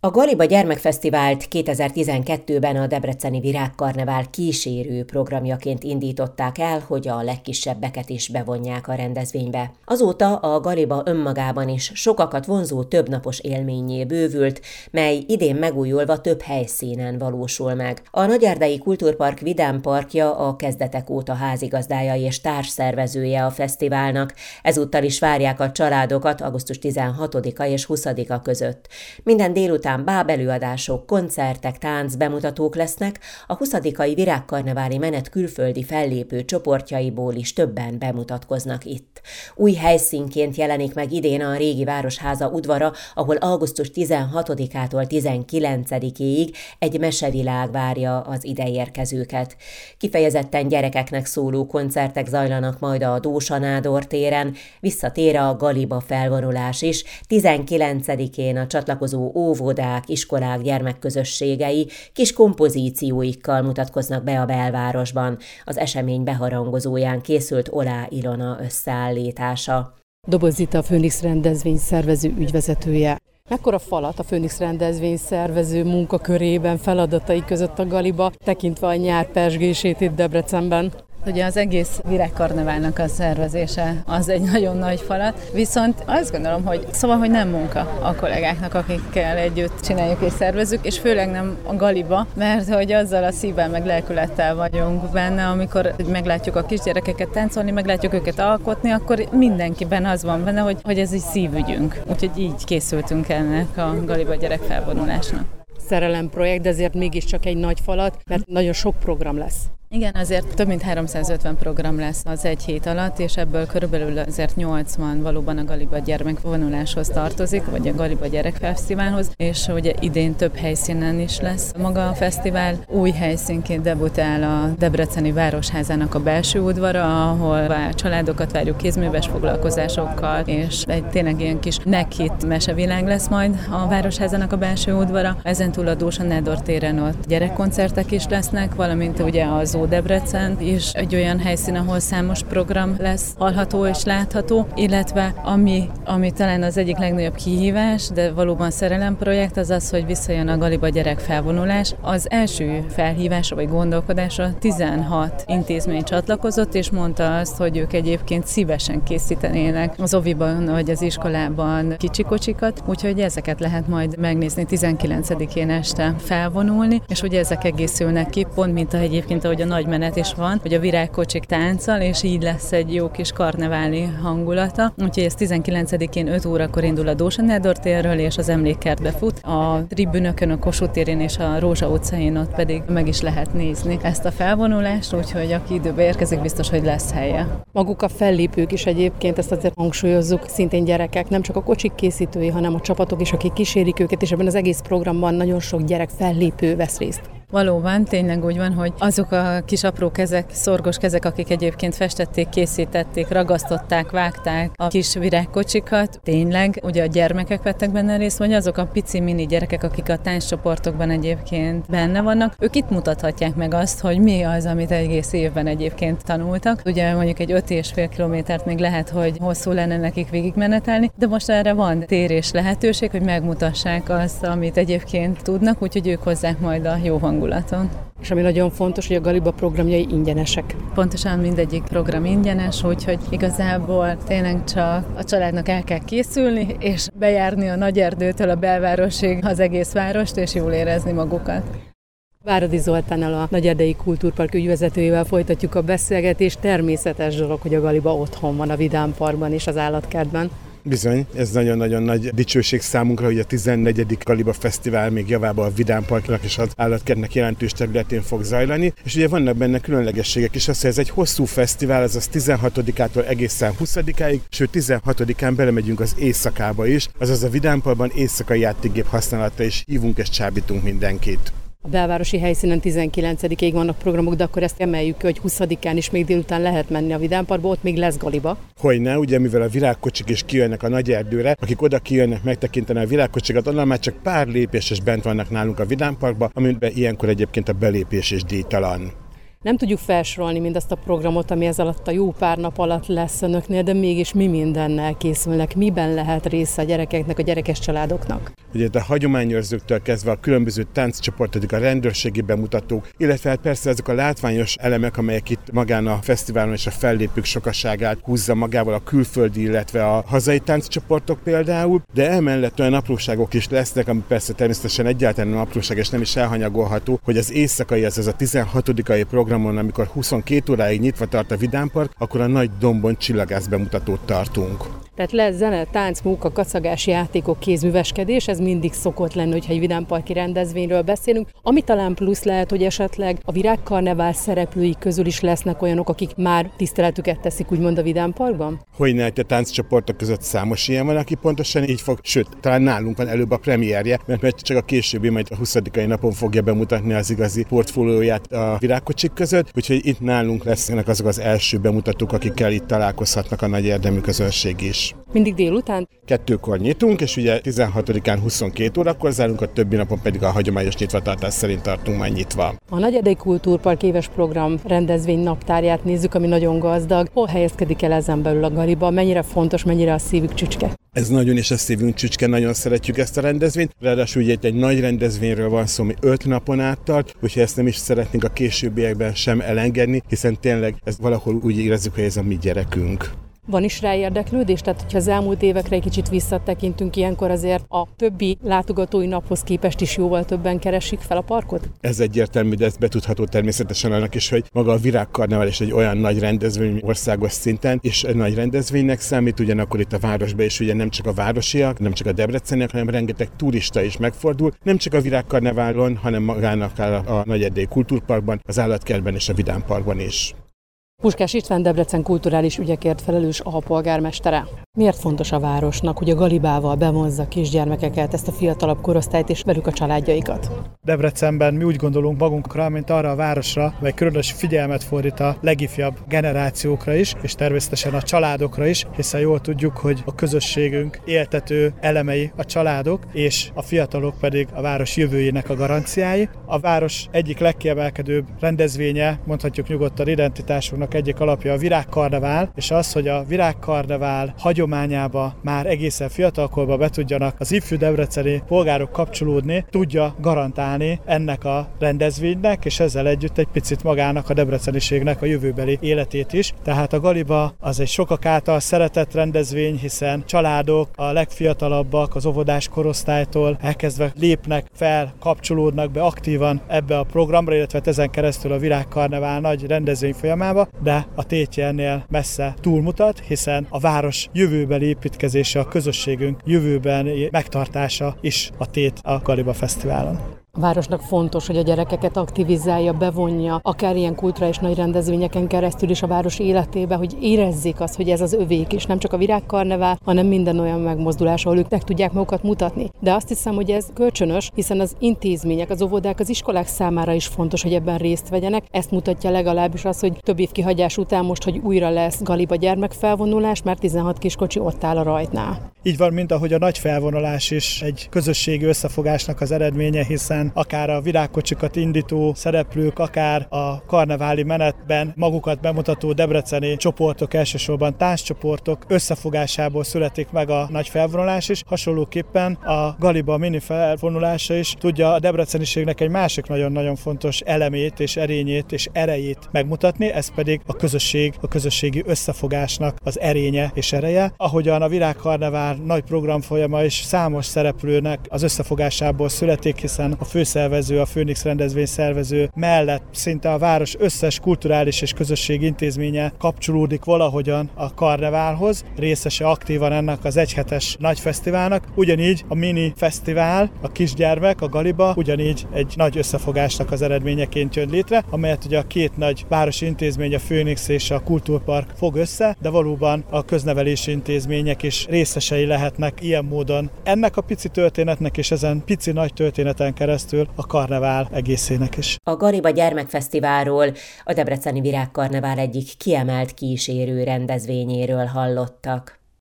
A Galiba Gyermekfesztivált 2012-ben a Debreceni Virágkarnevál kísérő programjaként indították el, hogy a legkisebbeket is bevonják a rendezvénybe. Azóta a Galiba önmagában is sokakat vonzó többnapos élménnyé bővült, mely idén megújulva több helyszínen valósul meg. A Nagyerdei Kultúrpark Vidám Parkja a kezdetek óta házigazdája és társszervezője a fesztiválnak. Ezúttal is várják a családokat augusztus 16-a és 20-a között. Minden délután bábelőadások, koncertek, táncbemutatók lesznek, a 20-ai virágkarneváli menet külföldi fellépő csoportjaiból is többen bemutatkoznak itt. Új helyszínként jelenik meg idén a régi Városháza udvara, ahol augusztus 16-ától 19-éig egy mesevilág várja az ideérkezőket. Kifejezetten gyerekeknek szóló koncertek zajlanak majd a Dósa Nádor téren, visszatér a Galiba felvonulás is, 19-én a csatlakozó óvodák, iskolák gyermekközösségei kis kompozícióikkal mutatkoznak be a belvárosban. Az esemény beharangozóján készült Olá Ilona összeállítása. Doboz Zita, a Főnix rendezvény szervező ügyvezetője. Mekkora falat a Főnix rendezvény szervező munkakörében, feladatai között a Galiba, tekintve a nyár pezsgését itt Debrecenben? Ugye az egész virágkarneválnak a szervezése az egy nagyon nagy falat, viszont azt gondolom, hogy nem munka a kollégáknak, akikkel együtt csináljuk és szervezzük, és főleg nem a Galiba, mert hogy azzal a szívvel meg lelkülettel vagyunk benne, amikor meglátjuk a kisgyerekeket táncolni, meglátjuk őket alkotni, akkor mindenkiben az van benne, hogy ez egy szívügyünk. Úgyhogy így készültünk ennek a Galiba gyerekfelvonulásnak. Szerelemprojekt, de ezért mégiscsak egy nagy falat, mert nagyon sok program lesz. Igen, azért több mint 350 program lesz az egy hét alatt, és ebből körülbelül azért 80 valóban a Galiba gyermekvonuláshoz tartozik, vagy a Galiba Gyerekfesztiválhoz, és ugye idén több helyszínen is lesz maga a fesztivál. Új helyszínként debutál a Debreceni Városházának a belső udvara, ahol a családokat várjuk kézműves foglalkozásokkal, és egy tényleg ilyen kis nekhit mesevilág lesz majd a Városházának a belső udvara. Ezentúl a Dósa Nádor téren ott gyerekkoncertek is lesznek, valamint ugye az Debrecen is egy olyan helyszín, ahol számos program lesz hallható és látható, illetve ami talán az egyik legnagyobb kihívás, de valóban szerelemprojekt, az az, hogy visszajön a Galiba gyerekfelvonulás. Az első felhívásra vagy gondolkodásra 16 intézmény csatlakozott, és mondta azt, hogy ők egyébként szívesen készítenének az oviban vagy az iskolában kicsikocsikat, úgyhogy ezeket lehet majd megnézni 19-én este felvonulni, és ugye ezek egészülnek ki, pont mint egyébként, ahogy a nagy menet is van, hogy a virágkocsik tánccal, és így lesz egy jó kis karneváli hangulata. Úgyhogy ez 19-én 5 órakor indul a Dósa Nádor térről, és az emlékkertbe fut. A tribünökön, a Kossuth térén és a Rózsa utcain ott pedig meg is lehet nézni ezt a felvonulást, úgyhogy aki időbe érkezik, biztos, hogy lesz helye. Maguk a fellépők is egyébként, ezt azért hangsúlyozzuk, szintén gyerekek, nem csak a kocsik készítői, hanem a csapatok is, akik kísérik őket, és ebben az egész programban nagyon sok gyerek fellépő vesz részt. Valóban, tényleg úgy van, hogy azok a kis apró kezek, szorgos kezek, akik egyébként festették, készítették, ragasztották, vágták a kis virágkocsikat, tényleg, ugye a gyermekek vettek benne részt, vagy azok a pici mini gyerekek, akik a tánccsoportokban egyébként benne vannak, ők itt mutathatják meg azt, hogy mi az, amit egész évben egyébként tanultak. Ugye mondjuk egy 5,5 kilométert még lehet, hogy hosszú lenne nekik végigmenetelni, de most erre van tér és lehetőség, hogy megmutassák azt, amit egyébként tudnak, úgyhogy ők hozzák majd a jó hangulaton. És ami nagyon fontos, hogy a Galiba programjai ingyenesek. Pontosan mindegyik program ingyenes, úgyhogy igazából tényleg csak a családnak el kell készülni, és bejárni a Nagyerdőtől a belvárosig az egész várost, és jól érezni magukat. Váradi Zoltánnal, a Nagyerdei Kultúrpark ügyvezetőjével folytatjuk a beszélgetést. Természetes dolog, hogy a Galiba otthon van a Vidám Parkban és az állatkertben. Bizony, ez nagyon-nagyon nagy dicsőség számunkra, hogy a 14. Galiba Fesztivál még javában a Vidám Parknak és az állatkertnek jelentős területén fog zajlani, és ugye vannak benne különlegességek is, az, hogy ez egy hosszú fesztivál, azaz 16-ától egészen 20-áig, sőt 16-án belemegyünk az éjszakába is, azaz a Vidám Parkban éjszakai játékgép használata, és hívunk és csábítunk mindenkit. A belvárosi helyszínen 19-ig vannak programok, de akkor ezt emeljük ki, hogy 20-án is még délután lehet menni a Vidám Parkba, ott még lesz Galiba. Hogyne, ugye mivel a virágkocsik is kijönnek a Nagyerdőre, akik oda kijönnek megtekinteni a virágkocsikat, onnan már csak pár lépés és bent vannak nálunk a Vidám Parkba, amiben ilyenkor egyébként a belépés is díjtalan. Nem tudjuk felsorolni mindazt a programot, ami ez alatt a jó pár nap alatt lesz önöknél, de mégis mi mindennel készülnek, miben lehet része a gyerekeknek, a gyerekes családoknak? Ugye a hagyományőrzőktől kezdve a különböző tánccsoportok, a rendőrségi bemutatók, illetve hát persze ezek a látványos elemek, amelyek itt magán a fesztiválon és a fellépők sokaságát húzza magával, a külföldi, illetve a hazai tánccsoportok például, de emellett olyan apróságok is lesznek, ami persze természetesen egyáltalán nem apróság és nem is elhanyagolható, hogy az éjszakai, azaz a 16. programon, amikor 22 óráig nyitva tart a Vidámpark, akkor a Nagy Dombon csillagász bemutatót tartunk. Tehát lesz zene, tánc, munka, kacagás, játékok, kézműveskedés, ez mindig szokott lenni, hogyha egy vidámparki rendezvényről beszélünk. Ami talán plusz lehet, hogy esetleg a virágkarnevál szereplői közül is lesznek olyanok, akik már tiszteletüket teszik, úgymond a Vidámparkban? Hogyne, a tánccsoportok között számos ilyen van, aki pontosan így fog, sőt, talán nálunk van előbb a premierje, mert csak a későbbi, majd a 20. napon fogja bemutatni az igazi portfólióját a virágkocsik között, úgyhogy itt nálunk lesznek azok az első bemutatók, akikkel itt találkozhatnak a nagy érdemű közönség is. Mindig délután? 2-kor nyitunk, és ugye 16-án 22 órakor zárunk, a többi napon pedig a hagyományos nyitvatartás szerint tartunk majd nyitva. A Nagyerdei Kultúrpark éves program rendezvény naptárját nézzük, ami nagyon gazdag. Hol helyezkedik el ezen belül a Galiba? Mennyire fontos, mennyire a szívük csücske? Ez nagyon is a szívünk csücske, nagyon szeretjük ezt a rendezvényt. Ráadásul ugye egy nagy rendezvényről van szó, ami 5 napon át tart, úgyhogy ezt nem is szeretnénk a későbbiekben sem elengedni, hiszen tényleg ezt valahol úgy érezzük, hogy ez a mi gyerekünk. Van is rá érdeklődés? Tehát, hogyha az elmúlt évekre egy kicsit visszatekintünk, ilyenkor azért a többi látogatói naphoz képest is jóval többen keresik fel a parkot? Ez egyértelmű, de ez betudható természetesen annak is, hogy maga a virágkarnevál is egy olyan nagy rendezvény országos szinten, és egy nagy rendezvénynek számít, ugyanakkor itt a városban is ugye nem csak a városiak, nem csak a debreceniek, hanem rengeteg turista is megfordul, nem csak a virágkarneválon, hanem magának a Nagyerdei Kultúrparkban, az Állatkertben és a Vidámparkban is. Puskás István, Debrecen kulturális ügyekért felelős alpolgármestere. Miért fontos a városnak, hogy a Galibával bevonzza kisgyermekeket, ezt a fiatalabb korosztályt és velük a családjaikat? Debrecenben mi úgy gondolunk magunkra, mint arra a városra, vagy különös figyelmet fordít a legifjabb generációkra is, és természetesen a családokra is, hiszen jól tudjuk, hogy a közösségünk éltető elemei a családok, és a fiatalok pedig a város jövőjének a garanciái. A város egyik legkiemelkedőbb rendezvénye, mondhatjuk nyugodtan identitásunknak egyik alapja a virágkarnevál, és az, hogy a virágkarnevál hagyományába már egészen fiatalkorba be tudjanak az ifjú debreceni polgárok kapcsolódni, tudja garantálni ennek a rendezvénynek, és ezzel együtt egy picit magának a debreceniségnek a jövőbeli életét is. Tehát a Galiba az egy sokak által szeretett rendezvény, hiszen családok, a legfiatalabbak az óvodás korosztálytól elkezdve lépnek fel, kapcsolódnak be aktívan ebbe a programra, illetve ezen keresztül a virágkarnevál nagy rendezvény folyamába, de a tétje ennél messze túlmutat, hiszen a város jövőbeli építkezése, a közösségünk jövőben megtartása is a tét a Galiba Fesztiválon. A városnak fontos, hogy a gyerekeket aktivizálja, bevonja, akár ilyen kulturális nagy rendezvényeken keresztül is a város életébe, hogy érezzék azt, hogy ez az övék, és nem csak a virágkarnevál, hanem minden olyan megmozdulás, ahol ők meg tudják magukat mutatni. De azt hiszem, hogy ez kölcsönös, hiszen az intézmények, az óvodák, az iskolák számára is fontos, hogy ebben részt vegyenek. Ezt mutatja legalábbis az, hogy több év kihagyás után most, hogy újra lesz Galiba gyermekfelvonulás, mert 16 kiskocsi ott áll a rajtnál. Így van, mint ahogy a nagy felvonulás is egy közösségi összefogásnak az eredménye, hiszen akár a virágkocsikat indító szereplők, akár a karneváli menetben magukat bemutató debreceni csoportok, elsősorban tánccsoportok összefogásából születik meg a nagy felvonulás is. Hasonlóképpen a Galiba mini felvonulása is tudja a debreceniségnek egy másik nagyon-nagyon fontos elemét és erényét és erejét megmutatni, ez pedig a közösség, a közösségi összefogásnak az erénye és ereje. Ahogyan a virágkarnevál nagy programfolyama is számos szereplőnek az összefogásából születik, hiszen a főszervező, a Főnix rendezvény szervező mellett szinte a város összes kulturális és közösségi intézménye kapcsolódik valahogyan a karneválhoz, részese aktívan ennek az egyhetes nagy fesztiválnak. Ugyanígy a mini fesztivál, a kisgyermek, a Galiba ugyanígy egy nagy összefogásnak az eredményeként jön létre, amelyet ugye a két nagy városi intézmény, a Főnix és a Kultúrpark fog össze, de valóban a köznevelési intézmények is részesei lehetnek ilyen módon ennek a pici történetnek és ezen pici nagy történeten keresztül a karnevál egészének is. A Galiba Gyermekfesztiválról, a Debreceni Virágkarnevál egyik kiemelt kísérő rendezvényéről hallottak.